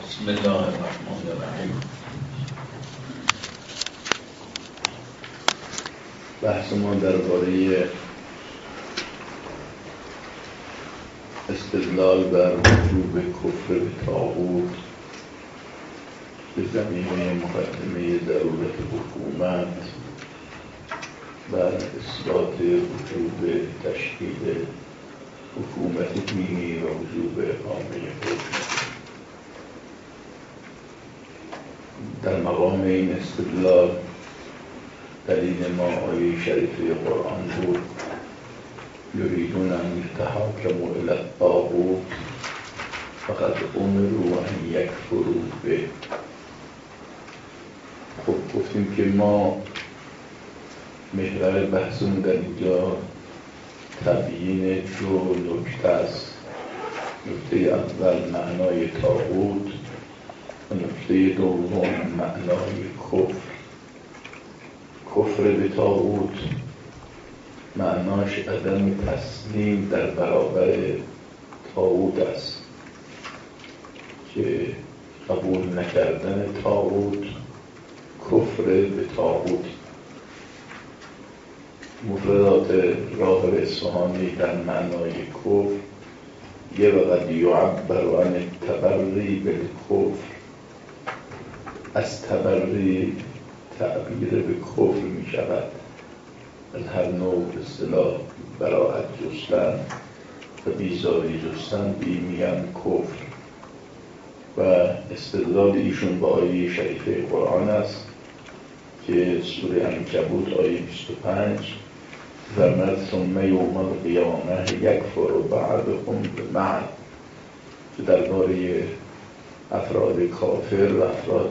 بسم الله الرحمن الرحیم. بحث ما درباره استدلال بر وجوب کفر به طاغوت به زمینه مقدمه ضرورت حکومت بر اثبات وجوب تشکیل حکومت دینی و وجوب اقامه حکم. در مقام این استدلال دلیل ما آیه شریفه قرآن بود: یریدون ان یتحاکموا الی الطاغوت فقد امروا ان یکفروا به. خب گفتیم که ما محور بحثمون در اینجا تبیین دو نکته است. نکته اول معنای طاغوت و نکته دوم معنای کفر. کفر به طاغوت معناش عدم تسلیم در برابر طاغوت است که قبول نکردن طاغوت کفر به طاغوت. مفردات راغب اصفهانی در معنای کفر یه وقت یعبر عن التبری بالکفر، از تبری تعبیر به کفر می شود. از هر نوع اصطلاح براءت جستن و بیزاری جستن میگن کفر. و استدلال ایشون با آیه شریفه قرآن است که سوره عنکبوت آیه 25 فرمود ثم یوم القیامه یکفر بعضکم ببعض، که درباره افراد کافر و افراد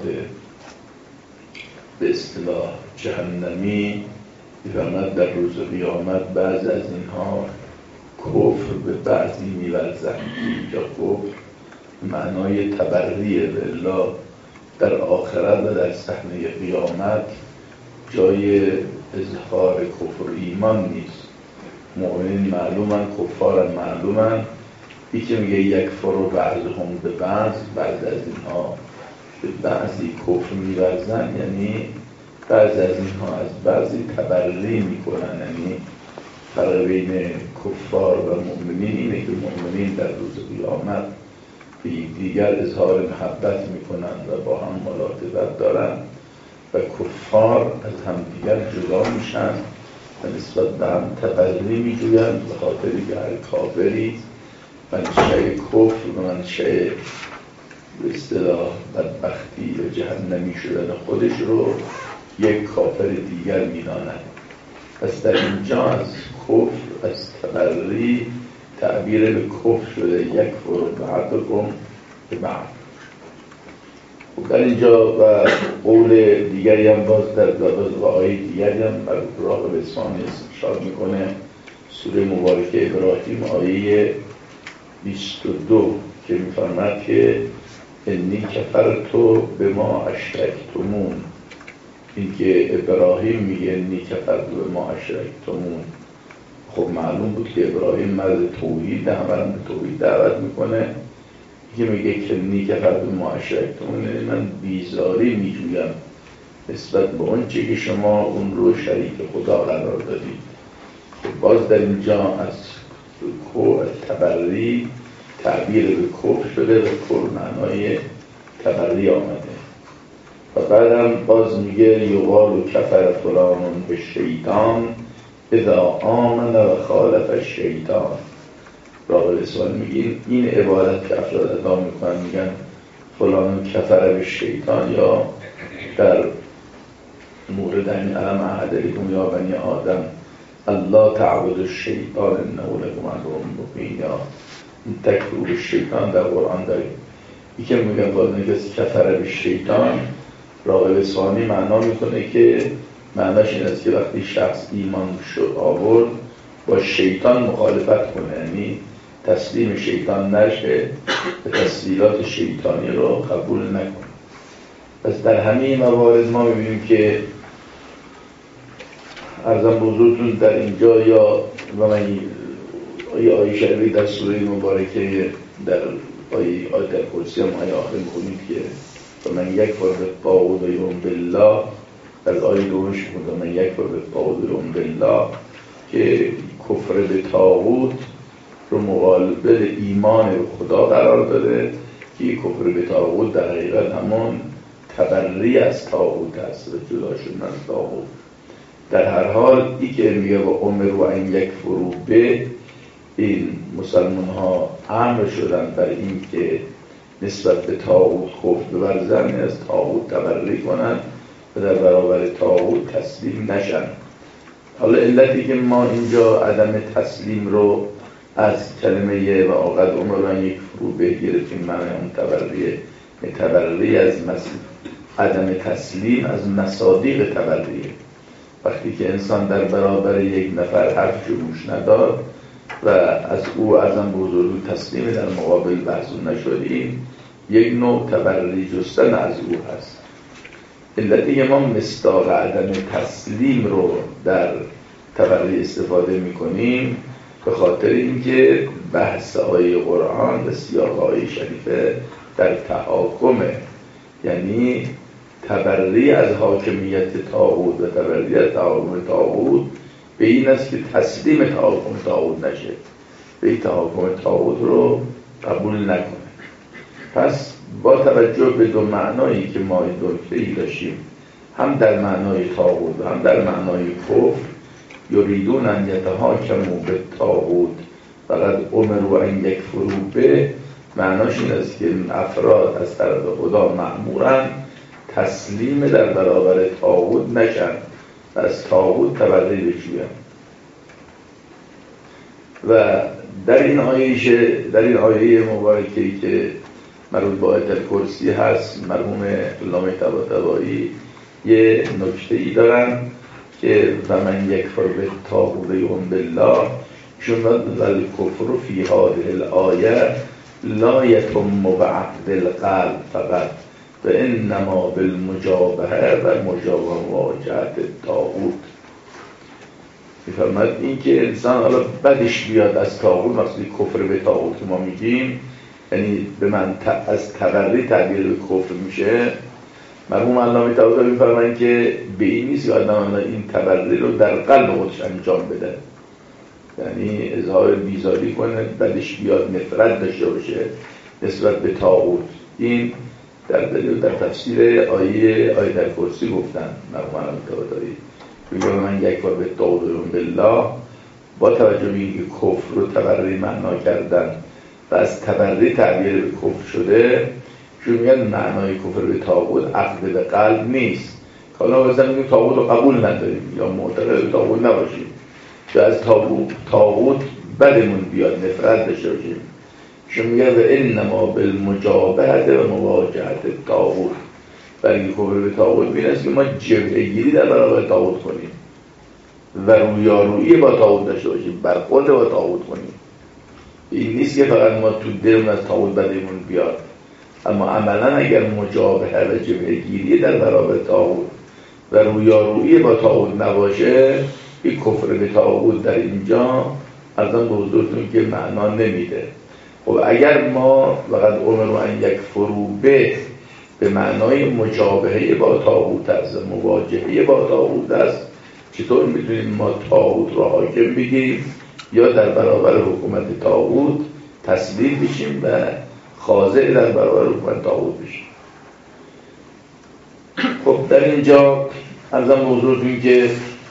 به اصطلاح جهنمی فرمود در روز قیامت بعض از اینها کفر به بعضی می‌ورزند. اینجا کفر معنای تبریه، الا در آخرت و در صحنه قیامت جای اظهار کفر ایمان نیست. مؤمنین معلومن، کفار معلومن. یکی میگه یکفر بعضهم به بعض از اینها به بعضی کفر می‌ورزن، یعنی بعضی از اینها از بعضی تبری میکنن. یعنی فرق بین کفار و مؤمنین اینه که مؤمنین در روز قیامت به دیگر اظهار محبت میکنن و با هم ملاطفت دارن و کفار از هم دیگر جدا میشن و نسبت به هم تبری میجوین، به خاطری که هر کافری منشأ کفر و منشأ به اصطلاح بدبختی و جهنمی شدن خودش رو یک کافر دیگر میداند. پس در اینجا از کفر، از تبری تعبیر به کفر شده، یکفر بعضکم ببعض. در اینجا و قول دیگری هم باز در و آیه دیگری هم راغب اصفهانی اشاره میکنه، سوره مبارکه ابراهیم آیه 22 که میفرماد که انی کفرت بما اشرکتمون. این که ابراهیم میگه انی کفرت بما اشرکتمون، خب معلوم بود که ابراهیم مرد توحید، همه به توحید دعوت میکنه. که میگه که انی کفرت بما اشرکتمون، یعنی من بیزاری میجویم نسبت به اون چه که شما اون رو شریک خدا قرار دادید. خب باز در اینجا از تبری تعبیر به کفر شده و کفر معنای تبری آمده. و بعدم باز میگه یقال کفر فلان به شیطان اذا آمن و خالف الشیطان. راغب اصفهانی میگه این عبارت که افراد ادا میکنن میگن فلان کفر به شیطان، یا در مورد این علم عهد لکم یا بنی آدم الله تعبد الشیطان انه لکم عدو مبین، یا تکفر به شیطان در قرآن داریم. یکی میگن باز نگست کفر به شیطان، راغب اصفهانی معنا میکنه که معناش این است که وقتی شخص ایمان آورد با شیطان مخالفت کنه، یعنی تسلیم شیطان نشه و تسلیلات شیطانی رو قبول نکنه. پس در همه موارد ما میبینیم که عرضم بزرگتون در اینجا یا آیه شریفه در سوره مبارکه در آیه کرسی هم آیه آخر می‌خونید که و من یکفر بالطاغوت و یؤمن بالله، از آیه دومش بود من یکفر بالطاغوت و یؤمن بالله که کفر به طاغوت رو مقابل ایمان به خدا قرار داده که کفر به طاغوت در حقیقت همون تبری از طاغوت است و جدا شدن از طاغوت. در هر حال این که میگه و امروا ان یکفروا به، این مسلمان ها امر شدن بر این که نسبت به طاغوت خوف بورزن، از طاغوت تبری کنن و در برابر طاغوت تسلیم نشن. حالا علتی که ما اینجا عدم تسلیم رو از کلمه و آقد امروا ان یکفروا به گرفتیم، معنی اون تبری از عدم تسلیم از مصادیق تبریه. وقتی که انسان در برابر یک نفر حرف گوش نداد و از او ازم بزرگ تسلیم در مقابل محضور نشدیم، یک نوع تبری جستن از او هست. علتی که ما مصداق عدم تسلیم رو در تبری استفاده میکنیم به خاطر اینکه بحث آیه قرآن و سیاق آیه شریفه در تحاکمه، یعنی تبری از حاکمیت طاغوت و تبری از تحاکم طاغوت به این است که تسلیم تحاکم طاغوت نشه، به این تحاکم طاغوت رو قبول نکنه. پس با توجه به دو معنایی که ما این نکته‌ای داشتیم، هم در معنای طاغوت و هم در معنای کفر، یریدون ان یتحاکموا بالطاغوت فقد امروا ان یکفروا به، معناش این است که افراد از طرف خدا مأمورن تسلیم در برابر طاغوت نشن و از طاغوت تبری بجوین. و در این آیه مبارکه‌ای که مربوط به آیه کرسی هست، مرحوم علامه طباطبایی یه نکته‌ای دارن که و من یکفر بالطاغوت و یؤمن بالله، چون الکفر فی هذه الآیه لا یتم بعقد القلب فقط و انما بالمجابهه و مواجهت الطاغوت. میفرماید این که انسان حالا بدش بیاد از طاغوت، مقصودی کفر به طاغوت که ما میگیم، یعنی به من از تبری تعبیر به کفر میشه. مرحوم علامه طباطبایی میفرمایند که به این نیست که آدم این تبری رو در قلب خودش انجام بده، یعنی اظهار بیزاری کنه، بدش بیاد، نفرت داشته باشه نسبت به طاغوت. این در تفسیر آیه در کرسی گفتن مرحوم علامه طباطبایی، میگه من یکفر بالطاغوت و یؤمن بالله، با توجه به اینکه کفر رو تبری معنا کردن و از تبری تعبیر به کفر شده، چون میگن معنای کفر به طاغوت عقد به قلب نیست. حالا مثلا میگیم طاغوت رو قبول نداریم یا معتقد به طاغوت نباشیم یا از طاغوت بدمون بیاد، نفرت داشته باشیم، چون میگه و انما بالمجابهه و مواجهت طاغوت، برای کفر به طاغوت می‌رسه که ما جبهه‌گیری در برابر طاغوت کنیم و رویارویی با طاغوت داشته باشیم، برخورد با طاغوت کنیم. این نیست که فقط ما تو دلمون از طاغوت بدمون بیاد، اما عملا اگر مجابهه و جبهه‌گیری در برابر طاغوت و رویارویی با طاغوت نباشه، این کفر به طاغوت در اینجا ازم به حضورتون که معنا نمیده. خب اگر ما فقط امروا ان یکفروا به معنای مجابهه با طاغوت است، مواجهه با طاغوت است، چطور میتونیم ما طاغوت را حاکم بگیم یا در برابر حکومت طاغوت تسلیم بشیم و خاضع در برابر حکومت طاغوت بشیم؟ خب در اینجا ارزم به حضورتون که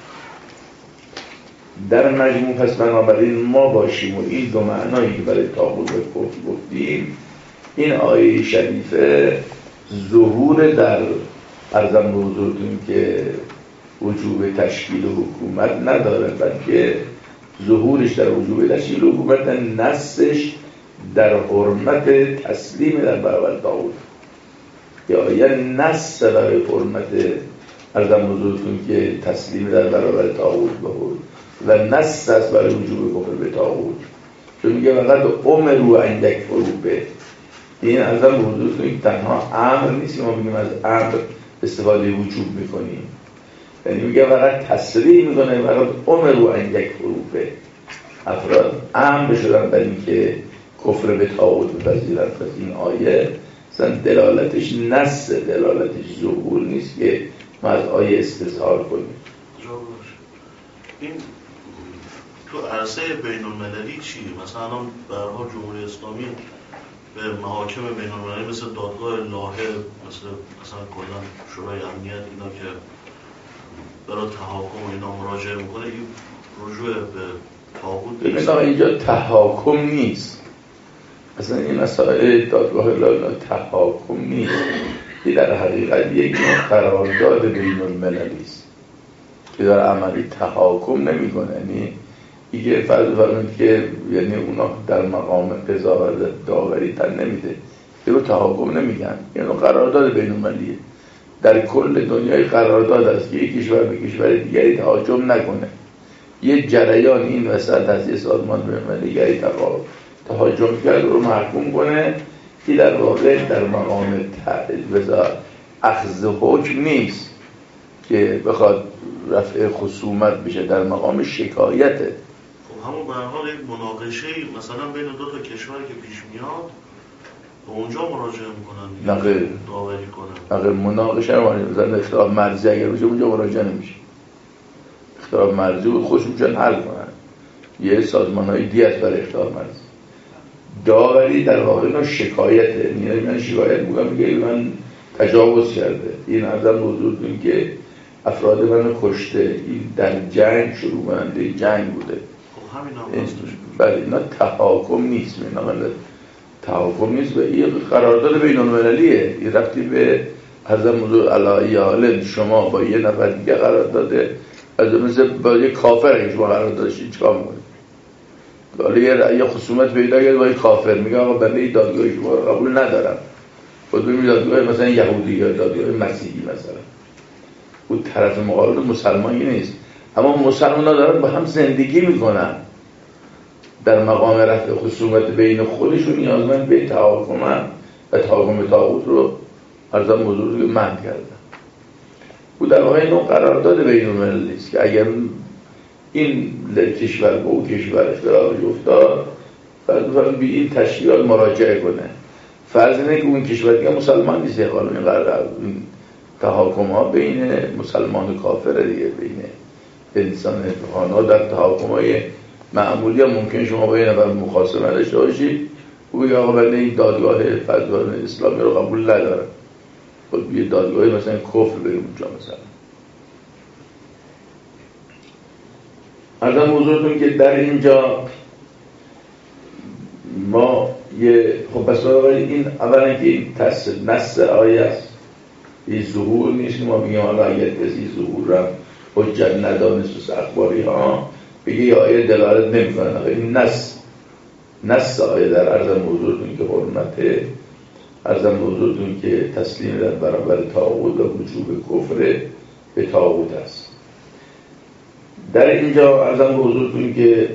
در مجموع پس بنابراین ما باشیم و این دو معنایی که برای طاغوت و کفر گفتیم، این آیه شریفه ظهور در ارزم به حضورتون که وجوب تشکیل حکومت نداره، بلکه ظهورش در وجوب تشکیل حکومت نصش در حرمت تسلیم در برابر طاغوت، یا نص برای حرمت ارزم به حضورتون که تسلیم در برابر طاغوت بود و نص است برای وجوب کفر به طاغوت، چون میگه فقط امروا ان یکفروا به. این ارزم به حضورتون تنها امر نیست که ما بگیم از امر استفاده وجوب میکنیم، یعنی میگه فقط تسلیم میکنه، فقط امروا ان یکفروا به. افراد امر شدن برای اینکه کفر به طاغوت بپذیرند. پس این آیه مثلا دلالتش نص، دلالتش ظهور نیست که ما از آیه استظهار کنیم. این تو عرصه بین المللی چی؟ مثلا الان به هر حال جمهوری اسلامی به محاکم بین المللی مثل دادگاه لاهه، مثلا کلا شورای امنیت اینا که برای تحاکم و اینا مراجعه میکنه، این رجوع به طاغوت نیست. ببین اینجا تحاکم نیست، اصلا این مسائل دادگاه لاهه تحاکم نیست، این در حقیقت یک قرارداد بین المللی است که در عملی تحاکم نمیکنه. یعنی دیگه فرض که یعنی اونا در مقام قضاوت داوری تن نمیده، اینو تحاکم نمیگن، اینو قرارداد بین المللیه. در کل دنیای قرارداد است که یک کشور به کشور دیگری تهاجم نکنه. یه جریان این وسط از یه سازمان بین المللی دیگری تهاجم کرد رو محکوم کنه، که در واقع در مقام اخذ حکم نیست که بخواد رفع خصومت بشه، در مقام شکایته. همون به هر حال یک مناقشه‌ای مثلا بین دو تا کشوری که پیش میاد به اونجا مراجعه میکنن، نقل داوری کنن. نقل مناقشه رو مثلا اختلاف مرزی اگر بشه اونجا مراجعه نمیشه. اختلاف مرزی بود خودشون میشن حل کنن، یه سازمان‌های دیگه است برای اختلاف مرزی. داوری در واقع نوع شکایته، یعنی من شکایت میگم من تجاوز کرده، این ازم موضوع این که افراد منو کشته، این در جنگ شروع کننده جنگ بوده. بله اینا تحاکم نیست، تحاکم نیست و این قرارداد بین المللیه. این رفتی به حضرت موضوع علایی عالم شما با یه نفر دیگه قرار داده، از مثل با یه کافر اگه شما قرار داشتید چیکار میکنید؟ حالا یه خصومت پیدا کرد با یه کافر، میگه آقا بنده این دادگاه شما رو قبول ندارم، خود ببینید دادگاه مثلا یهودی یا دادگاه مسیحی مثلا، اون طرف مقابل مسلمانی نیست، اما مسلمان ها دارن با هم زندگی میکنن، در مقام رفع خصومت بین خودشون نیازمند به تحاکمن و تحاکم طاغوت رو ارزان موضوع رو منع کردن. او در واقع نوع قرارداد بین المللی است که اگر این کشور با او کشور اختلافش افتاد، فرض به این تشکیلات مراجعه کنه. فرض اینه که اون کشور دیگه مسلمان نیست، حالا این تحاکم ها بین مسلمان و کافر دیگه، بین انسان ها در تحاکم های معمولی هم ممکن شما با یه نفر مخاصمه داشته باشید، او بگه آقا بنده این دادگاه فرزان اسلامی رو قبول ندارم، خود یه دادگاه مثلا کفر بریم اونجا مثلا. ارزم حضورتون که در اینجا ما یه خب بس این اولا که این نص آیه است، این ظهور نیست که ما بگیم حالا اگر کسی ظهور را حجت ندانست و اخباری ها بگه یه آیه دلالت نمی کنن. این نص آیه در ارزم حضورتون که حرمت، ارزم حضورتون که تسلیم در برابر طاغوت و وجوب کفر به طاغوت است. در اینجا ارزم حضورتون که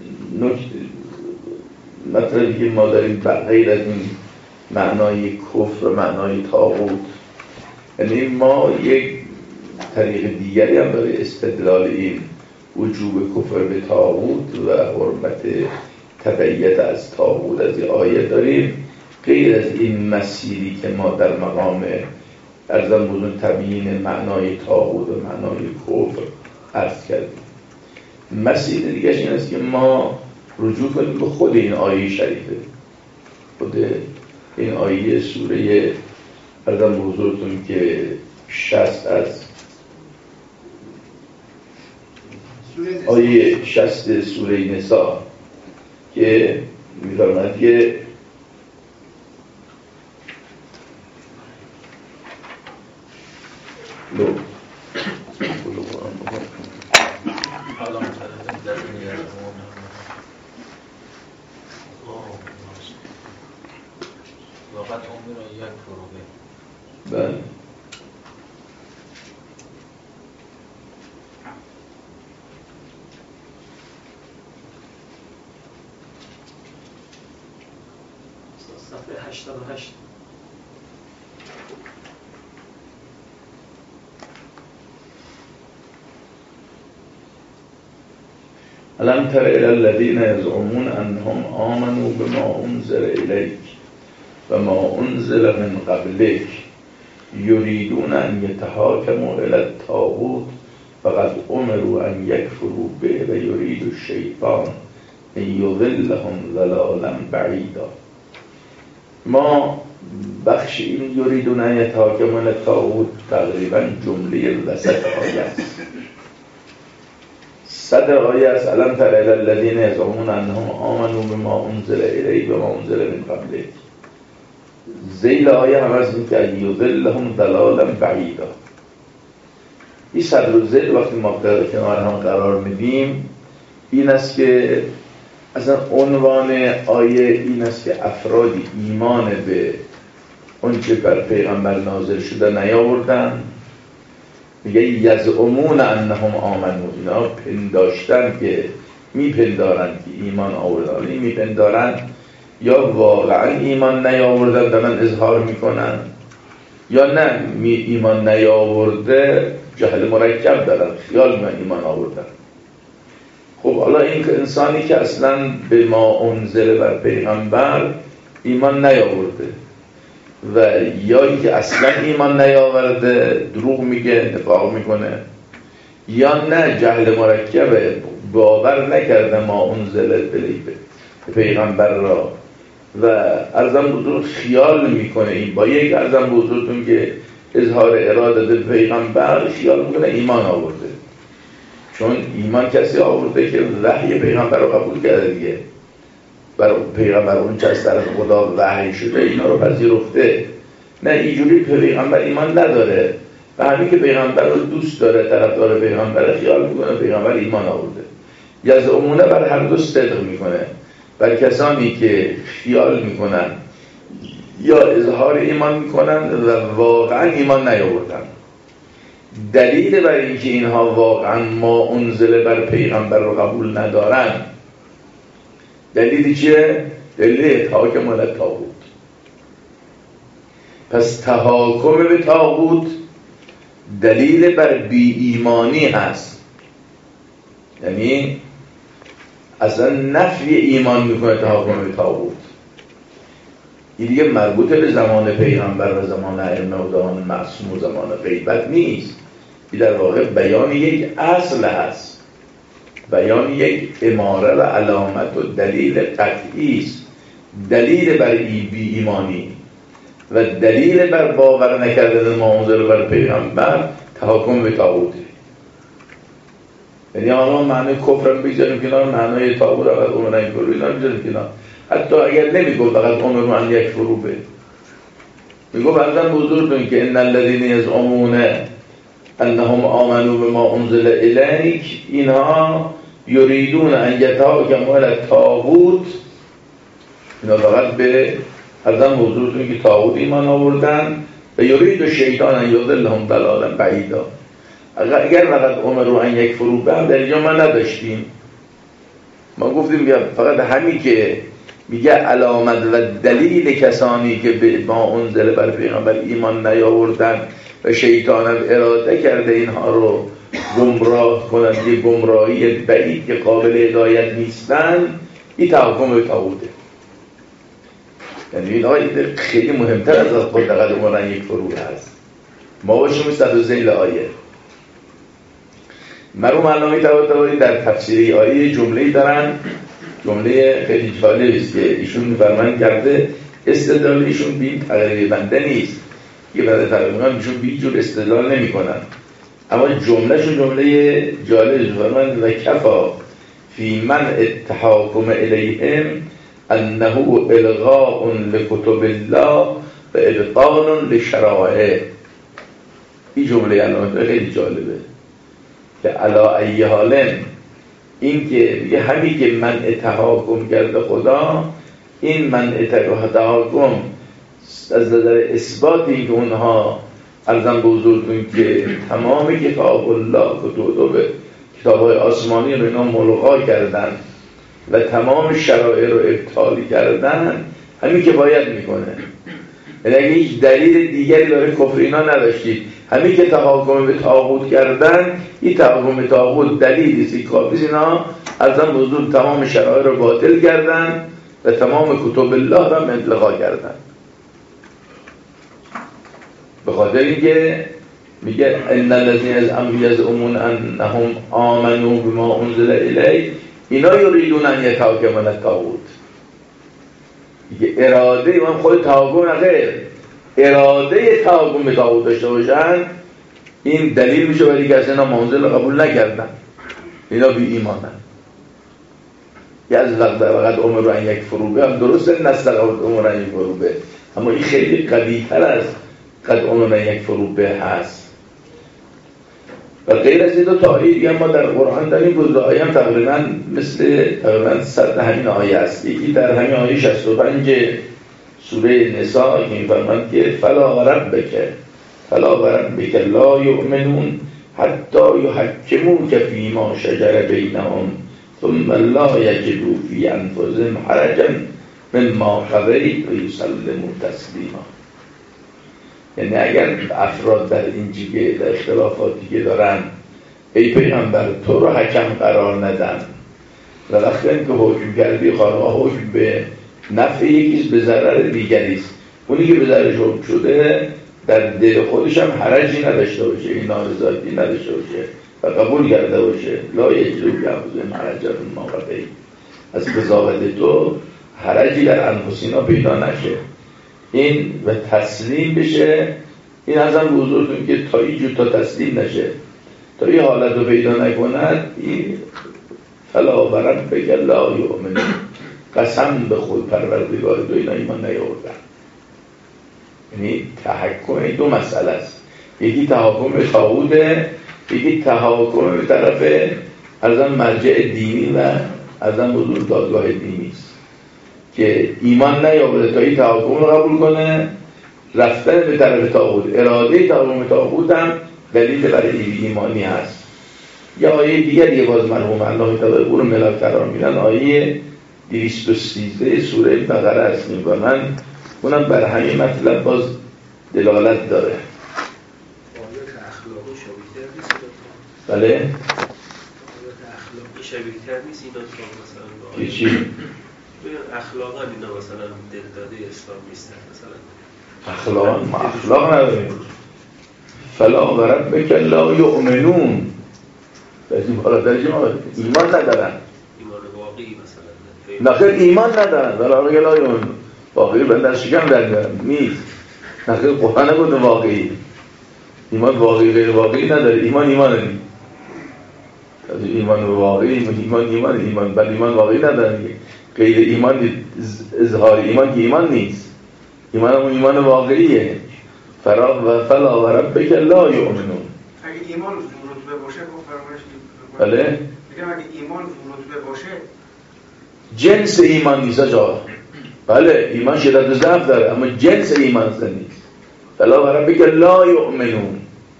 مطلبی که ما داریم غیر از این معنای کفر و معنای طاغوت، یعنی ما یک طریق دیگری هم برای استدلال این وجوب کفر به طاغوت و حرمت تبعیت از طاغوت از این آیه داریم، غیر از این مسیری که ما در مقام ارزم بودن تبیین معنای طاغوت و معنای کفر عرض کردیم. مسیر دیگه این است که ما رجوع کنیم به خود این آیه شریفه، خود این آیه سوره ارزم به حضورتون که 60 از آیه 60 سوره نساء که می‌فرماید که بله صفحه 88. الم تر الی الذین یزعمون انهم آمنوا بما انزل الیک و ما انزل من قبلک یریدون ان یتحاکموا الی الطاغوت فقد امروا ان یکفروا به و یرید الشیطان ان یضلهم ضلالا بعیدا. ما بخش این یریدون ان یتحاکموا الی الطاغوت تقریبا جمله وسط آیه است. صدر آیه است الم تر الی الذین یزعمون انهم آمنوا بما انزل الیک و ما انزل من قبلک. ذیل آیه هم از این که یضلهم ضلالا بعیدا. این صدر و ذیل وقتی ما کنار هم قرار میدیم این است که اصلا عنوان آیه این است که افرادی ایمان به اون چه بر پیغمبر نازل شده نیاوردن. میگه یزعمون انهم آمنوا، اینا پنداشتن که میپندارن که ایمان آوردن، میپندارن یا واقعا ایمان نیاوردن دارن اظهار میکنن یا نه ایمان نیاورده جهل مرکب دارن خیال من ایمان آوردن. خب حالا این که انسانی که اصلا به ما انزل بر پیغمبر ایمان نیاورده و یا اینکه اصلا ایمان نیاورده دروغ میگه نفاق میکنه یا نه جهل مرکبه باور نکرده ما انزل به پیغمبر را و ارزم بزرگ خیال میکنه این با یک ارزم بزرگتون که اظهار اراده به پیغمبر خیال میکنه ایمان آورده. چون ایمان کسی آورده که وحی پیغمبر رو قبول کرده دیگه، برای پیغمبر اون چه از طرف خدا وحی شده اینا رو پذیرفته. نه اینجوری پیغمبر ایمان نداره و همین که پیغمبر رو دوست داره طرفدار پیغمبر خیال میکنه پیغمبر ایمان آورده. یزعمونه بر هر دو صدق میکنه، بر کسانی که خیال میکنن یا اظهار ایمان میکنن و واقعا ایمان نیاوردن. دلیل بر اینکه اینها واقعا ما انزل بر پیغمبر رو قبول ندارن دلیلی چیه؟ دلیل تحاکم الی الطاغوت. پس تحاکم به طاغوت دلیل بر بی ایمانی هست، یعنی اصلا نفی ایمان میکنه تحاکم به طاغوت. این دیگه مربوط به زمان پیغمبر و زمان ائمه و زمان معصوم و زمان غیبت نیست. این در واقع بیان یک اصل هست، بیان یک اماره و علامت و دلیل قطعی است. دلیل بر بی ایمانی و دلیل بر باور نکردن ما انزل بر پیغمبر تحاکم به طاغوت. یعنی حالا معنی کفر رو بگذاریم کنار، معنی طاغوت رو فقط امر یکفروا اینا رو بگذاریم کنار. حتی اگر نمیگفت فقط امر ان یکفروا به، میگفت ارزم بزرگتون که ان الذین یزعمون انهم آمنوا بما انزل الیک، اینها یریدون ان یتحاکموا الی الطاغوت، اینا فقط به ارزم بزرگتون که طاغوت ایمان آوردن و یرید الشیطان ان یضلهم ضلالا بعیدا. اگر فقط امروا ان یکفروا به در اینجا ما نداشتیم، ما گفتیم فقط همین که میگه علامت و دلیل کسانی که به ما انزل بر پیغمبر ایمان نیاوردن و شیطان هم اراده کرده اینها رو گمراه کنند، یه گمراهی بعید که قابل هدایت نیستن، این تحاکم به طاغوته. یعنی این آیه خیلی مهمتر از خود فقط امرن یکفروا هست. ما باشیم صد ذیل آیه مرحوم علامه طباطبایی در تفسیر آیه جمله‌ای دارن، جمله خیلی جالبی است که ایشون می‌فرمایند کرده استدلال ایشون به این تقریر بنده نیست که بعد تقریبا ایشون به جور استدلال نمی‌کنن، اما جملهشون جمله جالبی فرمایند و کفا فی منع التحاکم الیهم انه الغاء لکتب الله و ابطال لشرائع. این جمله علامه خیلی جالبه که علا ای حالن، این که همین که منع تحاکم کرده خدا، این منع تحاکم از نظر اثبات این که اونها ارزم به حضورتون که تمام کتاب الله کتاب‌های آسمانی رو اینا ملغا کردن و تمام شرایع رو ابطال کردن، همین که باید میکنه. یعنی اگه هیچ دلیل دیگری برای کفر اینا نداشتید، همین که تحاکم به طاغوت کردن، این تحاکم به طاغوت دلیلی است کافی اینا ارزم حضور تمام شرایع رو باطل کردن و تمام کتب الله را ملغا کردن. به خاطر اینکه میگه ان الذين يزعمون انهم آمنوا بما انزل الیک اینا یریدون ان یتحاکموا الی الطاغوت. میگه اراده من خود تحاکم نخیر، اراده تحاکم به طاغوت داشته باشن، این دلیل میشه برای که اصلا منزل قبول نکردن، اینا بی ایمانن. یه از وقت عمر رو ان یک فروبه هم درسته، نسل عمر ان یک فروبه، اما این خیلی قوی تر از قد عمر ان یک فروبه هست. و غیر از این دو تا آیه دیگه ما در قرآن داریم. بود آیه هم تقریبا مثل تقریبا صد همین آیه است. یکی در همین آیه 65 سوره نساء که می‌فرماند که فلا وربک لا یؤمنون حتی یحکموک فیما شجر بینهم ثم لا یجدوا فی انفسهم حرجا مما قضیت و یسلموا تسلیما. یعنی اگر افراد در این جیگه در اختلافاتی که دارن ای پیغمبر تو رو حکم قرار ندن و وقتی که حکم کردی خواهد حکم به نفع یکیست به ضرر دیگریست، اونی که به ضررش حکم شده در دل خودش هم حرجی نداشته باشه، این نارضایتی نداشته باشه و قبول کرده باشه لا یجدوا فی انفسهم حرجا مما قضیت، از قضاوت تو حرجی در انفسینا پیدا نشه این و تسلیم بشه. این ازم به حضورتون که تا اینجور تا تسلیم نشه، تا این حالت رو پیدا نکند، این فلا وربک لا یؤمنون، قسم به خود پروردگار تو اینا ایمان نیاوردن. یعنی تحکم دو مسئله است، یکی تحکم به طاغوته، یکی تحکم به طرف ازم مرجع دینی و ازم حضور دادگاه دینی است که ایمان نیاورده تا این تحکم رو قبول کنه، رفتن به طرف طاغوت، اراده تحکم طاغوت هم دلیل برای ایمانی هست. یا آیه دیگری باز مرحوم الله تعالی او رو ملاک قرار میدن، آیه 213 سوره بقره است و من اونم بر همین مطلب باز دلالت داره. آیات اخلاقی شبیه‌تر نیست؟ بله؟ آیات اخلاقی شبیه‌تر نیست اینا که مثلا چی؟ اخلاقا اینا مثلا دلداده اسلام نیستن مثلا اخلاقا ما اخلاق نداریم. فلا وربک لا یؤمنون، بازی بالاترش ما ایمان ندارن، ایمان واقعی مثلا نخیر ایمان ندارن. ولا وربک لا یؤمنون واقعی بندر شکم در نیست، نخیر قرآن نگوده واقعی. ایمان واقعی غیر واقعی نداره، ایمان نیست. ایمان واقعی ایمان بل ایمان واقعی نداره. غیر ایمان اظهار ایمان که ایمان نیست، ایمان همون ایمان واقعیه. فلا وربک لا یؤمنون. اگه ایمان رتبه باشه فرمایش بله؟ میگم اگه ایمان رتبه باشه جنس ایمان نیست آقا. بله ایمان شدت و ضعف داره اما جنس ایمان نیست. فلا وربک لا یؤمنون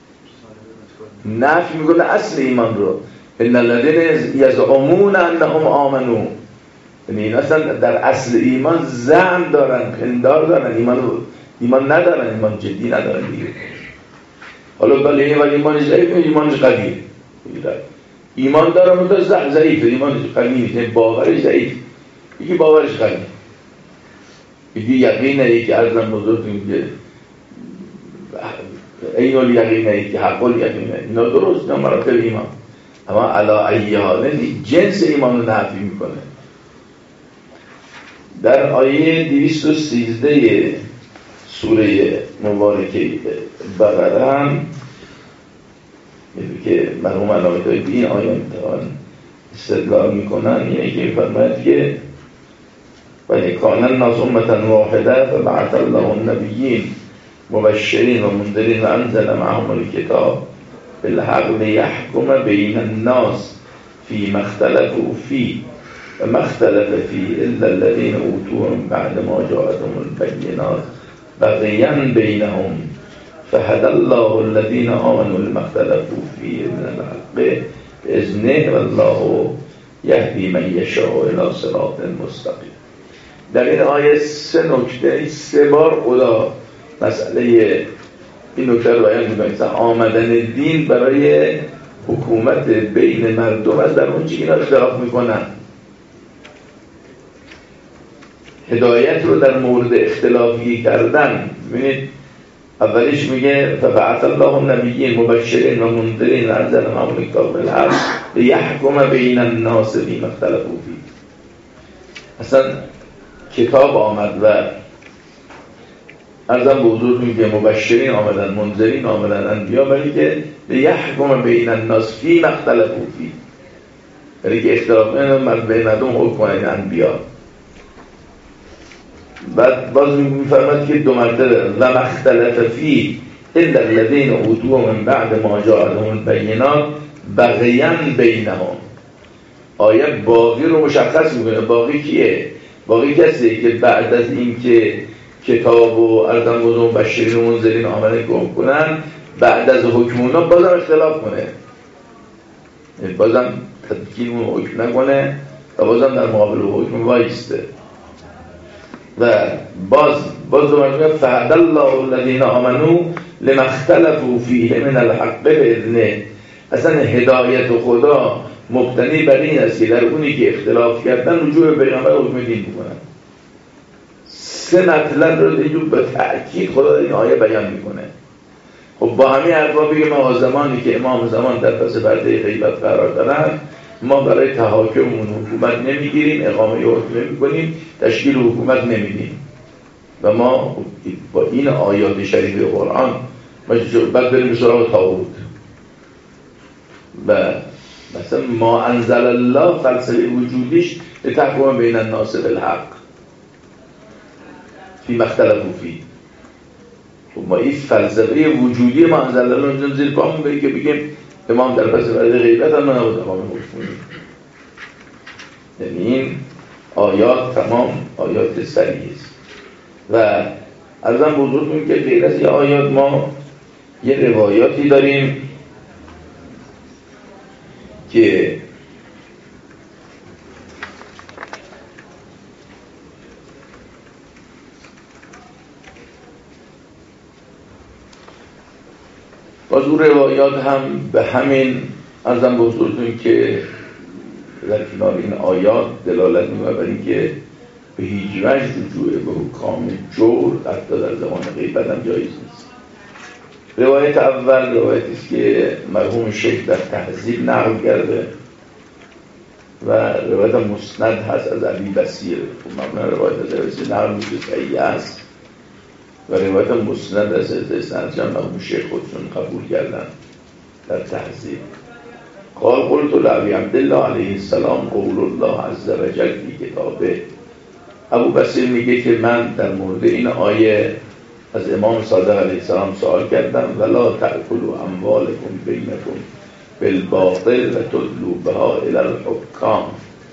نفی میکنه اصل ایمان رو. ان الذين يزعمون انهم آمنوا، یعنی این اصلا در اصل ایمان زعم دارن، پندار دارن، ایمان ندارن، ایمان جدی ندارن دیگه. حالا بله این ولی ایمانش ضعیفه، ایمانش قویه. ایمان داره منتها ضعیفه، ایمانش قوی نیست، باورش ضعیف. یکی باورش قوی، یکی یقینه، یکی عرضم بزرگتون که این الیقینه، یکی حق الیقینه. اینا درست، اینا مراتب ایمان، اما علا ای حاله جنس ایمان رو نفی میکنه. در آیه 213 سوره مبارکه بقره هم که مرحوم علامه طحاوی این آیه امتحان استدلال میکنن، اینه که میفرماید که ولی کان الناس امة واحده فبعث الله النبیین مبشرین و منذرین و انزل معهم الکتاب بالحق لیحکم بین الناس فیما اختلفوا فیه و ما اختلف فیه الا الذین اوتوه من بعد ما جاءتهم البینات بغیا بینهم فهدى الله الذين آمنوا لما اختلفوا فيه من الحق بإذنه والله يهدي من يشاء إلى صراط مستقیم. در این آیه سه نکته، سه بار خدا مسئله این نکته رو بیان می‌کنه. آمدن دین برای حکومت بین مردم است در اون چی اینا اختلاف میکنن. هدایت رو در مورد اختلافی کردن. ببینید اولش میگه فبعث الله النبیین مبشرین و منذرین و انزل معهم الکتاب بالحق لیحکم بین الناس فیما اختلفوا فیه. اصلا کتاب آمد و ارزم به حضورتون که مبشرین آمدن، منذرین آمدن، انبیا، ولی که لیحکم بین الناس فیما اختلفوا فیه، ولی که اختلاف بین مردم حکم کنن انبیا. بعد باز میفرماد که دو مرتبه و مختلف فیه الا الذین اوتوه من بعد ما جاءهم البینات بغیا بینهم. آیه باقی رو مشخص میکنه. باقی کیه؟ باقی کسیه که بعد از این که کتاب و ارزم بزرگ بشرین و منذرین آمده گم کنن، بعد از حکم اونا بازم اختلاف کنه، بازم تدکیل اون حکم نکنه و بازم در مقابل حکم وایسته. و باز دوباره فهد الله الذین آمنوا لما اختلفوا فیه من الحق باذنه. اصلا هدایت خدا مبتنی بر این است که در اونی که اختلاف کردن رجوع به پیغمبر حکم دین بکنن. سه مطلب رو اینجور به تأکید خدا در این آیه بیان میکنه. خب با همین حرفا بگه ما زمانی که امام زمان در پس پرده غیبت قرار دارن، ما برای تحاکممون حکومت نمیگیریم، اقامه حکم نمی‌کنیم، تشکیل حکومت نمیدیم. و ما با این آیات شریف قرآن بعد بریم سراغ طاغوت. و مثلا ما انزل الله فلسفه وجودیش لتحکم بین الناس بالحق فیما اختلفوا فیه. خب ما این فلسفه وجودی ما انزل الله اونجا زیر پامون بگیم که بگیم امام در پس پرده غیبت هم نبود اقامه حکم کنیم. یعنی این آیات تمام آیات صریح است. و ارزم بزرگتون که غیر از این آیات ما یه روایاتی داریم که باز اون روایات هم به همین ارزم بزرگتون که در کنار این آیات دلالت می‌کنه بر اینکه به هیچ وجه رجوع به حکام جور حتی در زمان غیبت هم جایز نیست. روایت اول روایتی است که مرحوم شیخ در تهذیب نقل کرده و روایت مسند هست از علی بصیر. معمولا روایت از علی بصیر نقل میشه صحیح است و روایت مسند از سند جمع مرحوم شیخ خودشون قبول کردن در تهذیب. قال قلت لأبي عبد الله علیه السلام قول الله عز وجل فی کتابه. ابو بصیر میگه که من در مورد این آیه از امام صادق علیه السلام سوال کردم ولا تأکلوا اموالکم بینکم بالباطل و تدلوا بها الی الحکام.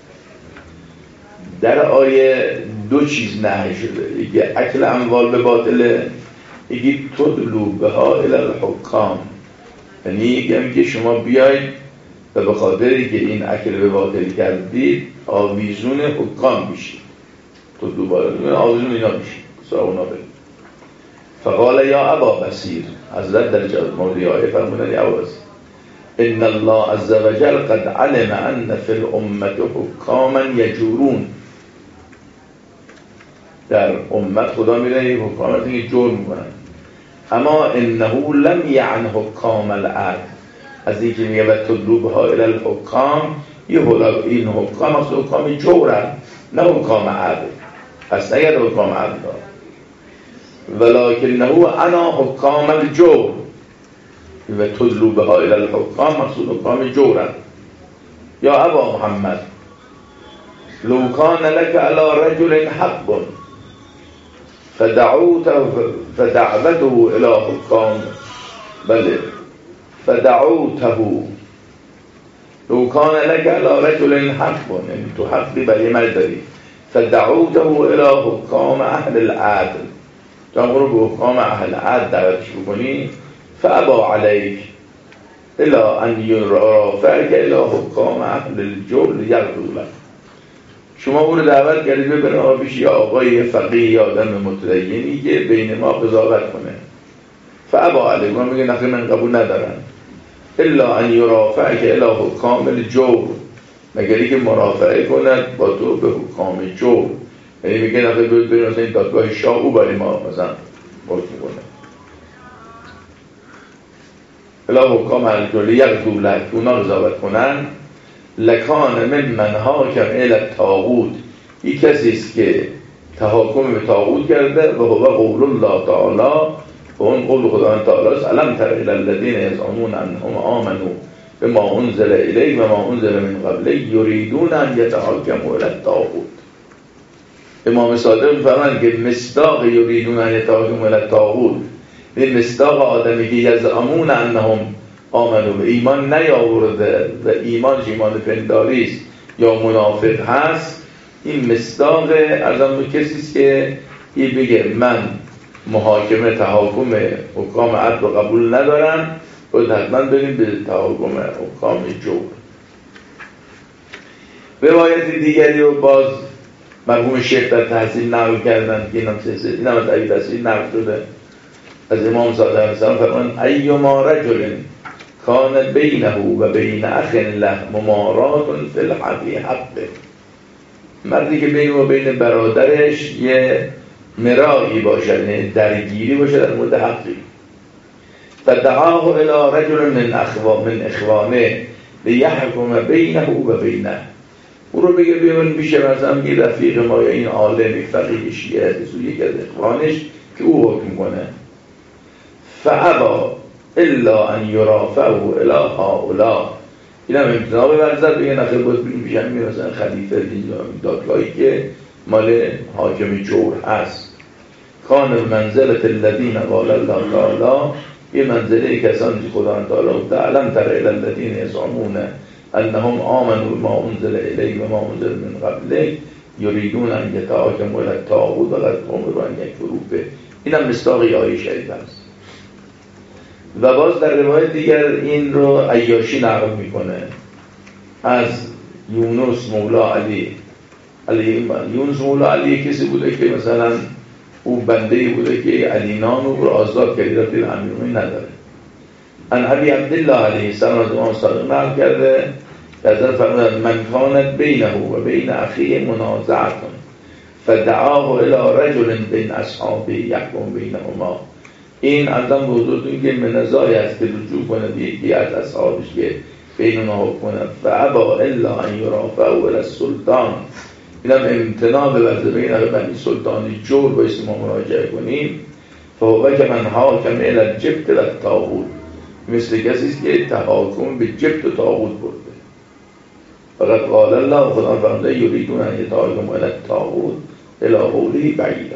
در آیه دو چیز نهی شده، یکی اکل اموال به باطله، یکی تدلوا بها الی الحکام. یعنی یکی که شما بیاید و به خاطری که این اکل به باطل کردید آویزون حکام بشید، تدلوا بها آویزون اینا بشید، سراغ اونا برید. فقال یا ابا بصیر، حضرت در جواب مورد آیه فرمودن یا ابا بصیر ان الله عز وجل قد علم ان فی الامه حکاما یجورون. در امت خدا میدونه حکامتی که جور میکنن، اما انه لم یعن حکام العدل. از اینکه میگه و تدلوا بها الی الحکام، این حکام اصلا حکام جورن نه حکام عدل. پس نگه حکام عدل دار ولکنه انا حکام الجور و تدلوا بها الی الحکام مقصود حکام جورن. یا ابا محمد لو کان لك علی رجل حق فدعوته الی حکام، بله فدعوته لو کان لك علی رجل حق، یعنی تو حقی برای من داری، فدعوته الی حکام اهل العدل، تو هم رو به حکام اهل عدل دعوتش بکنی، فابا علیک الا ان یرافعک الی حکام اهل الجور یغفروا لك. شما او رو دعوت کردید ببرن پیش یا آقای فقیه یا آدم متدینی که بین ما قضاوت کنه. فابا علیک، ما میگه نخیر من قبول ندارن. الا ان یرافعک الی حکام الجور، مگر که مرافعه کند با تو به حکام جور. یعنی میگه نفر برید برید مثلا این دادگاه شاه او برای ما مثلا حکم کنه. الا حکام الجور یقضوا لک، اونا قضاوت کنن. لکان ممن حاکم الی الطاغوت، این کسی است که تحاکم به طاغوت کرده و هو قول الله تعالی، و اون قول خداوند تعالی است. الم تر الی الذین یزعمون انهم آمنوا بما انزل الیک و ما انزل من قبلک یریدون ان یتحاکموا الی الطاغوت. امام صادق فرمان که مصداق یریدون ان یتحاکموا الی الطاغوت، این مصداق آدمی که یزعمون انهم آمنوا، به ایمان نیاورده و ایمانش ایمان پنداری است یا منافق هست، این مصداق ارزم کسی است که این بگه من محاکمه تحاکم حکام عدل و قبول ندارم، باید حتما بریم به تحاکم حکام جور. روایت دیگری رو باز مرحوم شیخ در تحصیل نقل کردن که این هم از عبی بصری نقل شده از امام صادق علیه السلام فرمان ایما رجل کان بینه و بین اخ له ممارات فی الحق حقه، مردی که بین و بین برادرش یه مرایی باشد، یعنی درگیری باشد در مورد حقی، فدعاه الی رجل من اخوانه لیحکم بینه و بینه، او رو بگه بیارن پیش مثلا یه رفیق ما یا این عالم فقیه شیعه هست یکی از اخوانش که او حکم کنه. فابا الا ان یرافعوا الی هؤلاء، این هم امتناع بورزد، بگه نخیر باید بریم پیش همین مثلا خلیفه دادگاهی که مال حاکم جور هست. کان منزلت الذین قال الله تعالی، این منزله کسانی که خداوند تعالی تعلم تر الی الذین یزعمون انهم آمنوا بما انزل الیک و ما انزل من قبلک یریدون ان یتحاکموا الی الطاغوت و قد امروا ان یکفروا به، این هم مصداق آیه شریف است. و باز در روایت دیگر این رو عیاشی نقل میکنه از یونس مولا علی. یونس مولا علی کسی بوده که مثلا او بنده‌ای بوده که علی نام رو آزاد کرده، رفت امیرالمومنین نداره. ان ابی عبدالله علیه السلام از امام صادق نقل کرده که حضرت فرمودند من کانت بینه و بین اخیه منازعه فدعاه الی رجل بین اصحابه یحکم بینهما، این عندم به حضورتون که منازعی هست که رجوع کنه یکی از اصحابش که بین اونها حکم کنه. فابا الا ان یرافعوا الی السلطان، این هم امتناع به وضع بین بنی سلطانی جور باید ما مراجعه کنیم. فهو که من حاکم الی الجبت و الطاغوت، مثل کسی که تحاکم به جبت و طاغوت برده. فقط قال الله خدا فرموده یریدون ان یتحاکموا الی الطاغوت الی قوله بعیدا.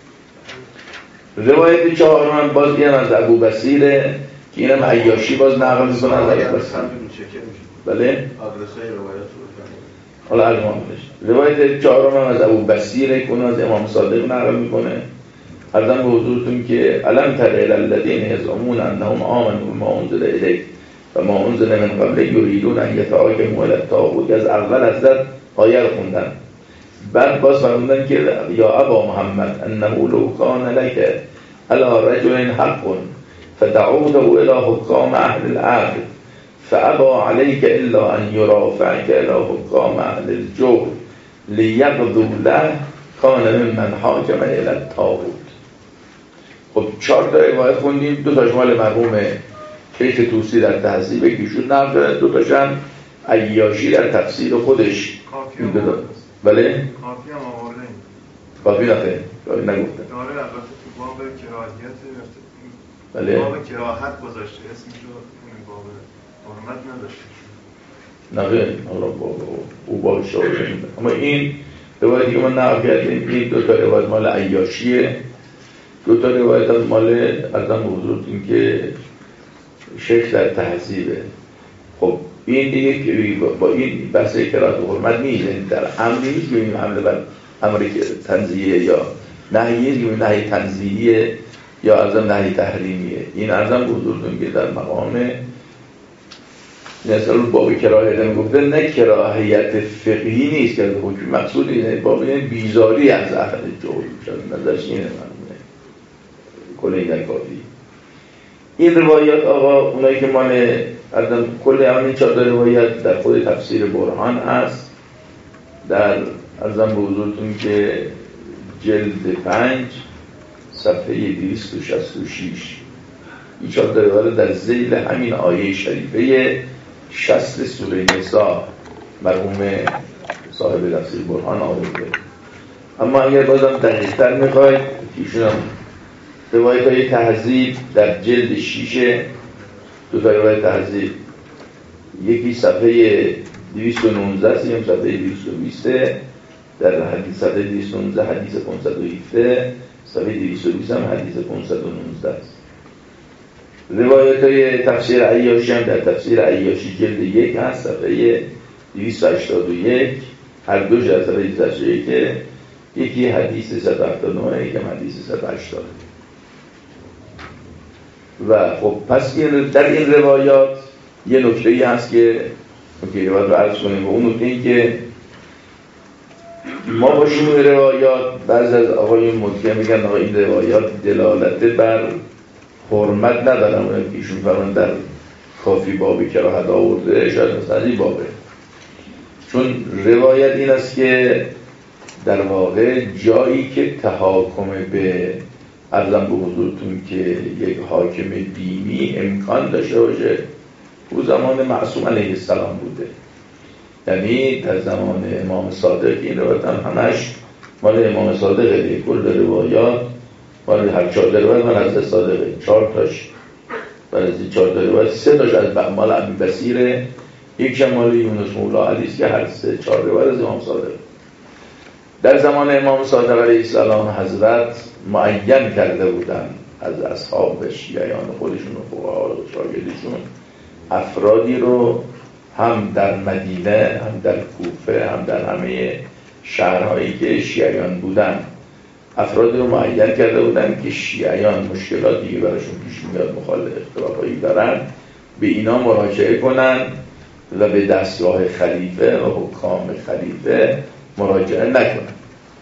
روایت چهارم باز این از ابو بصیره که اینم عیاشی باز نقل می‌کنه از ابو بصیر. بله آدرس روایت رو حالا الان روایت چهارم از ابو بصیره که اون از امام صادق نقل میکنه. عرضم به حضورتون که الم تر الی الذین یزعمون انهم آمنوا بما انزل الیک و ما انزل من قبلک یریدون ان یتحاکموا الی الطاغوت، از اول حضرت آیه رو خوندن، بعد باز فرمودن که یا ابا محمد انه لو کان لک علی رجل حق فدعوته الی حکام اهل العدل فابا علیک الا ان یرافعک الی حکام اهل الجور لیقضوا له کان ممن حاکم الی الطاغوت. خب 4 تا روایت خوندیم، 2 تاش مال مرحوم شیخ طوسی در تهذیب کیشون نقل کرده، 2 تاشم عیاشی در تفسیر خودش این داد. بله کافی هم آورده این کافی نخیر کافی نگفته داره البته تو باب کراهیت بله باب کراهت گذاشته اسمشو، این باب حرمت نداشته نخیر حالا او باب شاوره میده. اما این روایتی که ما نقل کردیم این 2 تا روایت مال عیاشیه، 2 تا روایت از مال ارزم حضورت این که شیخ در تهذیبه. خب این دیگه که با این بحث کراهت و حرمت نیست، در امری نیست که این حمله بر امر تنزیه یا نهیه که نهی تنزیه یا ارزم نهی تحریمیه. این ارزم حضورتون که در مقام مثلا باب کراهیت هم گفته، نه کراهیت فقهی نیست که حکم مقصود اینه، باب بیزاری از اهل جور شد نظرش اینه منونه کل این کافی. این روایات آقا اونایی که مال کل همین 4 روایت در خود تفسیر برهان هست. در ارزم به حضورتون که جلد 5 صفحه 266 این 4 روایت در ذیل همین آیه شریفه 60 سوره نساء مرحوم صاحب تفسیر برهان آورده. اما اگر بازم دقیق‌تر میخواید ایشون هم روایت های تهذیب در جلد 6 2 روایت تهذیب، یکی صفحه 219 است، یکی صفحه 220 در حدیث صفحه 219 حدیث 517، صفحه 220 هم حدیث 519 است. روایت های تفسیر عیاشی هم در تفسیر عیاشی جلد 1 هست، صفحه 281، هر دوش در صفحه 281، یکی حدیث 179 یکی حدیث 180. و خب پس در این روایات یه نکته‌ای هست که باید رو عرض کنیم، و اون نکته این که ما با شروع روایات بعضی از آقایون مدعی میگن آقا این روایات دلالت بر حرمت ندارن، اون که ایشون فرمان در کافی بابی کراهت آورده شاید مثلا این بابه، چون روایت این است که در واقع جایی که تحاکم به عرضم به حضورتون که یک حاکم دینی امکان داشته باشه، او زمان معصوم علیه السلام بوده. یعنی در زمان امام صادق، این روایت هم همش مال امام صادقه، کل روایات مال هر 4 روایت مال حضرت صادقه، 4 تاش برای 4 روایت 3 تاش از مال ابی بصیره، یک مال یونس مولا علی است که هر 4 روایت از امام صادق. در زمان امام صادق علیه السلام حضرت معین کرده بودن از اصحاب شیعیان خودشون و فقها و شاگردشون افرادی رو هم در مدینه هم در کوفه هم در همه شهرهایی که شیعیان بودن، افرادی رو معین کرده بودن که شیعیان مشکلاتی براشون پیش میاد، مخالف اختلافایی دارن، به اینا مراجعه کنن و به دستگاه خلیفه و حکام خلیفه مراجعه نکنن.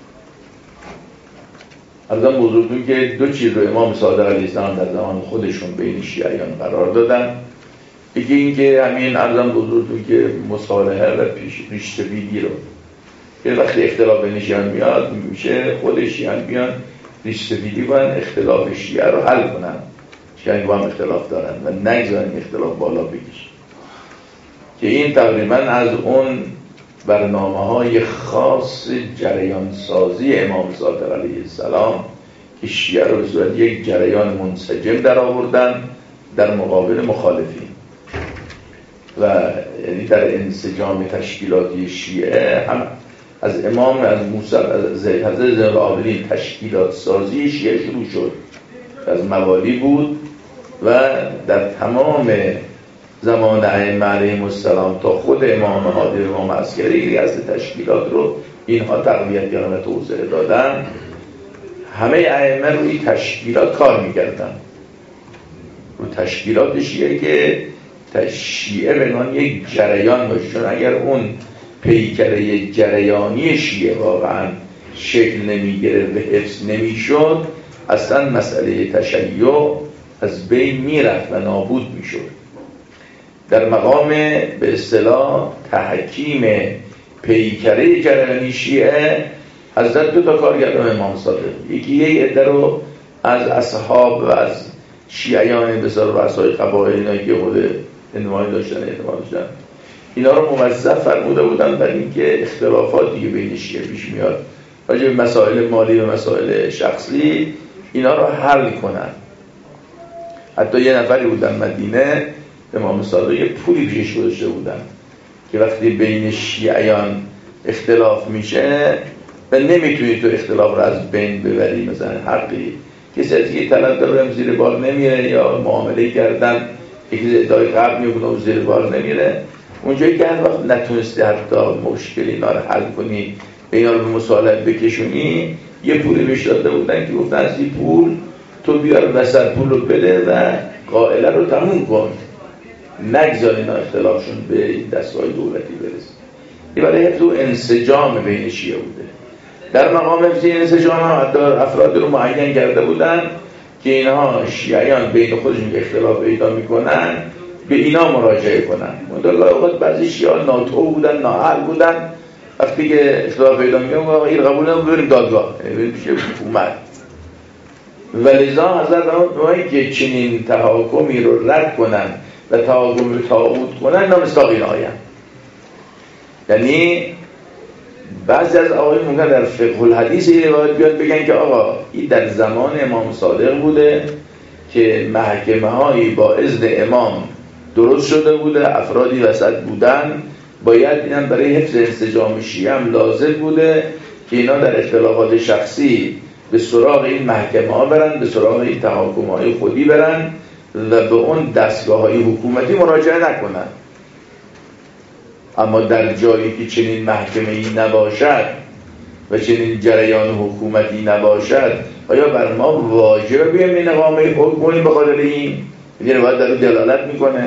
ارزم بزرگتون که 2 چیز رو امام صادق علیه السلام در زمان خودشون بین شیعیان قرار دادن. یکی این که همین ارزم بزرگتون که مصالحه و ریشتفیدی رو که وقتی اختلاف بین شیعیان میاد میشه خود شیعیان بیان ریشتفیدی کنن، اختلاف شیعه رو حل کنن، شیعیان با هم اختلاف دارن و نگذارن اختلاف بالا بکشه، که این تقریبا از اون برنامه‌های خاص جریان سازی امام صادق علیه السلام که شیعه رو به صورت یک جریان منسجم در آوردن در مقابل مخالفین، و یعنی در انسجام تشکیلاتی شیعه هم از امام از موسی از حضرت زین العابدین تشکیلات سازی شیعه شروع شد، از موالی بود و در تمام زمان ائمه علیهم السلام تا خود امام هادی و امام عسکری از تشکیلات رو اینها تقویت کردن و توسعه دادن. همه ائمه روی تشکیلات کار میکردن، رو تشکیلات شیعه که شیعه به عنوان یک جریان باشه، چون اگر اون پیکره جریانی شیعه واقعا شکل نمیگیره و حفظ نمیشد، اصلا مسئله تشیع از بین میرفت و نابود میشد. در مقام به اصطلاح تحکیم پیکره جریانی شیعه حضرت 2 تا کار کردن امام صادق. یکی یک عده رو از اصحاب و از شیعیان بسیار رؤسای قبایل اینایی که خود انواعی داشتن اعتماد داشتن، اینا رو موظف فرموده بودن برای اینکه اختلافاتی که بین شیعه پیش میاد راجع به مسائل مالی و مسائل شخصی اینا رو حل کنن. حتی یه نفری بودن مدینه امام صادق یه پولی پیش گذاشته بودن که وقتی بین شیعیان اختلاف میشه و نمیتونی تو اختلاف رو از بین ببری، مثلا حقی کسی از یه طلب دارم زیر بار نمیره یا معامله کردن یکی ادعای قبل میکنه و زیر بار نمیره، اونجایی که هر وقت نتونستی حتی مشکل اینا رو حل کنی به اینا رو به مصالحه بکشونی، یه پولی بهش داده بودن که گفتن از این پول تو بیار وسط پول رو بده و قائله رو تموم کن، نگذار اینا اختلافشون به این دستگاه دولتی برسه. این برای حفظ و انسجام بین شیعه بوده. در مقام حفظ انسجام هم حتی افراد رو معین کرده بودن که اینها شیعیان بین خودشون اختلاف پیدا میکنن به اینا مراجعه کنن. مدل اوقات بعضی شیعه ناتو بودن، نااهل بودن، وقتی که اصلاح پیدا میکنم این قبول نمون بریم دادگاه، بریم پیش حکومت. ولذا حضرت اونایی که چنین تحاکمی رو رد کنن و تحاکم به طاغوت کنن اینا مثل این آیه. یعنی بعضی از آقایون ممکن در فقه الحدیث روایت بیاد بگن که آقا این در زمان امام صادق بوده که محکمه هایی با اذن امام درست شده بوده، افرادی وسط بودن، باید اینم برای حفظ انسجام شیعه هم لازم بوده که اینا در اختلافات شخصی به سراغ این محکمه ها برن، به سراغ این تحاکم های خودی برن و به اون دستگاه های حکومتی مراجعه نکنن. اما در جایی که چنین محکمه‌ای نباشد و چنین جریان حکومتی نباشد، آیا بر ما واجبه بیایم این اقامه حکم کنیم به خاطر این؟ یعنی باید در دلالت میکنه.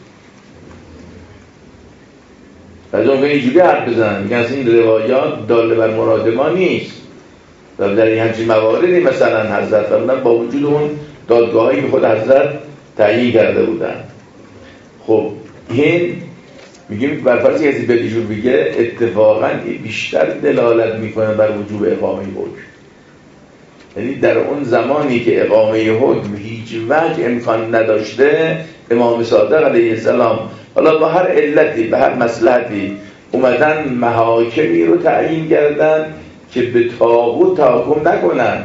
از اون اینجوری حرف بزنن میگن اصلا این روایات داله بر مراد ما نیست و در این همچین مواردی مثلا حضرت فرمودن با وجود اون دادگاهایی که خود حضرت تعیین کرده بودن. خب این میگیم بر فرض کسی بدیشون بگه اتفاقا بیشتر دلالت میکنه بر وجوب اقامه حکم. یعنی در اون زمانی که اقامه حکم هیچ وجه امکان نداشته، امام صادق علیه السلام حالا با هر علتی به هر مصلحتی اومدن محاکمی رو تعیین کردن که به طاغوت تحاکم نکنن،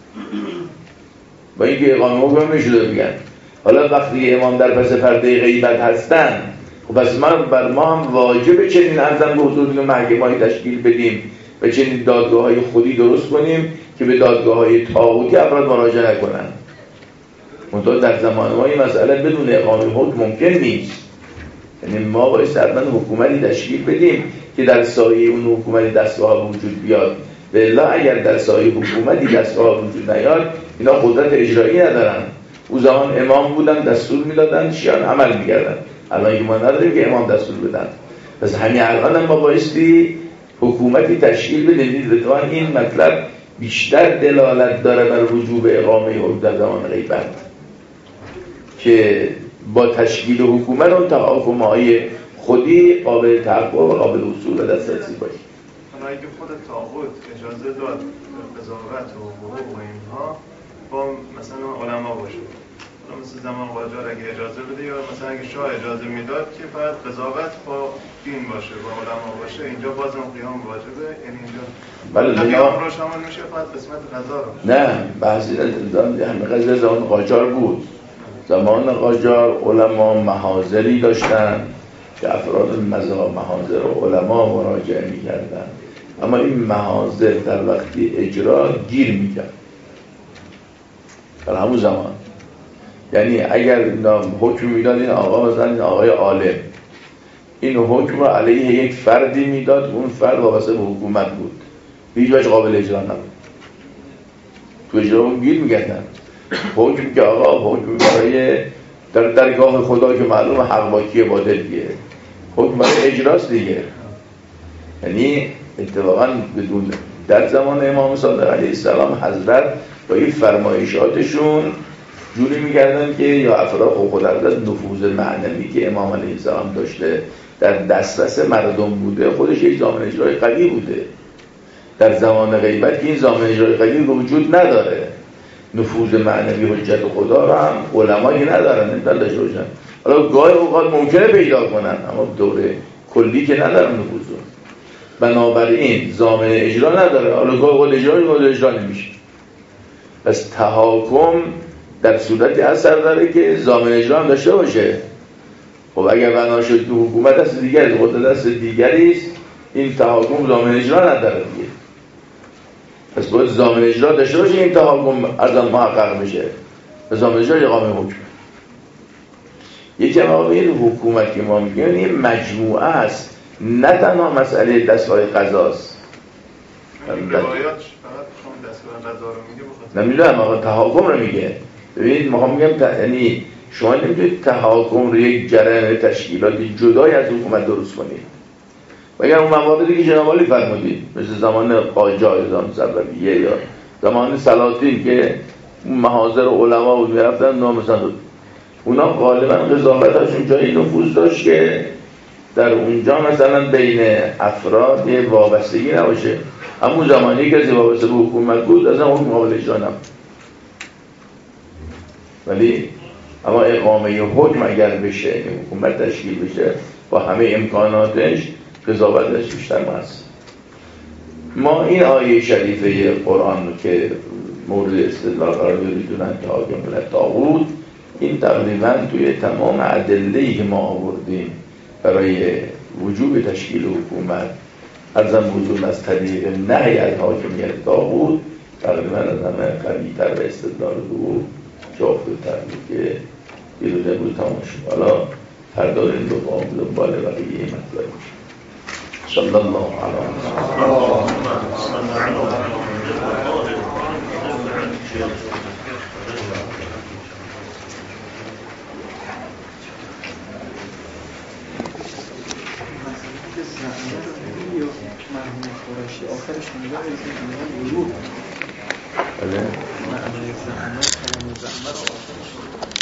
با اینکه اقامه حکم میشده بگن. حالا وقتی امام در پس پرده غیبت هستن، خب پس بر ما هم واجبه چنین ارزم به حضور محکمه‌ای تشکیل بدیم و چنین دادگاه‌های خودی درست کنیم که به دادگاه‌های طاغوتی افراد مراجعه نکنن. منتها در زمان ما این مسئله بدون اقامه حکم ممکن نیست. یعنی ما باید حتما حکومتی تشکیل بدیم که در سایه اون حکومتی دستگاه وجود بیاد. و الا اگر در سایه حکومتی دستگاه وجود نیاد، اینا قدرت اجرایی ندارن. او زمان امام بودن، دستور میدادن، شیعان عمل میکردن. الان که ما نداریم که امام دستور بدن. پس همین الان ما بایستی حکومتی تشکیل بدیم. لطفاً این مطلب بیشتر دلالت داره بر وجوب اقامه حکم در زمان غیبت، که با تشکیل حکومت اون تحاکم‌های خودی قابل تحقق و قابل وصول و دسترسی باشه. حالا اگه خود طاغوت اجازه داد قضاوت و حقوق و اینها با مثلا علما باشه، حالا مثل زمان قاجار اگه اجازه بده، یا مثلا اگه شاه اجازه میداد که فقط قضاوت با دین باشه، با علما باشه، اینجا بازم قیام واجبه. یعنی اینجا بله قیام رو شامل میشه فقط قسمت قضا رو. نه بحثی همه قضیه زمان قاجار بود. زمان قاجار علما محاضری داشتن که افراد مذهب محاضر و علما مراجعه میکردن، اما این محاضر در وقتی اجرا گیر میکرد در همون زمان. یعنی اگر حکم میداد این آقا، مثلا این آقای عالم این حکم رو علیه یک فردی میداد، اون فرد وابسته به حکومت بود، هیچ وجه قابل اجرا نبود، تو اجرا اون گیر میگردن. حکم که آقا حکم برای در درگاه خدا که معلوم حق با کیه باطل کیه، حکم برای اجراست دیگه. یعنی اتفاقا بدون در زمان امام صادق علیه السلام حضرت با این فرمایشاتشون جوری میکردن که یا افراد خود حضرت نفوذ معنوی که امام علیه السلام داشته در دسترس مردم بوده، خودش یک ضامن اجرای قوی بوده. در زمان غیبت که این ضامن اجرای قوی وجود نداره، نفوذ معنوی حجت خدا رو هم علمایی ندارن، نمیتونن داشته باشن. حالا گاهی اوقات ممکنه پیدا کنن، اما دوره کلی که ندارن نفوذ رو. بنابراین ضامن اجرا نداره. حالا گاهی اوقات اجرا نمیشه. پس تحاکم در صورتی اثر داره که ضامن اجرا هم داشته باشه. خب اگر بنا شد تو حکومت دست دیگری، خود دست دیگری است، این تحاکم ضامن اجرا نداره دیگه. پس باید ضامن اجرا داشته باشه این تحاکم ارزان محقق میشه. و ضامن اجرا اقامه حکم. یکی ما این حکومت که ما میگیم این مجموعه است، نه تنها مسئله دستگاه قضاست. این روایات فقط شما دستگاه قضا رو میگه، نمیدونم آقا تحاکم رو میگه. ببینید ما میگم یعنی شما نمیتونید تحاکم رو یک جریان تشکیلاتی جدای از حکومت درست کنید. مگر اون مواردی که جناب عالی فرمودید مثل زمان قاجار، زمان صفویه یا زمان سلاطین که محاضر علما بود میرفتن مثلا اونا غالبا قضاوتاشون جایی نفوذ داشت که در اونجا مثلا بین افراد وابستگی نباشه. اما زمانی که وابسته به حکومت بود از اون مقابل اجرا نبود. ولی اما اقامه حکم اگر بشه، حکومت تشکیل بشه با همه امکاناتش، قضاوتش بیشتر هست. ما این آیه شریفه قرآن رو که مورد استدلال قرار بدونن که حاکم بر طاغوت، این تقریبا توی تمام ادله‌ای که ما آوردیم برای وجوب تشکیل حکومت ارزم حضور از طریق نهی از حاکمیت طاغوت تقریبا از همه قوی‌تر و استدلال رو جافت‌تر بود که دیروز امروز تمام شد. حالا فردا این دنبال بقیه مطلب صلی الله علیه مرحوم قرشی آخرش میگه این ورود. بله. معنای زحمت کلمه زحمت آخرش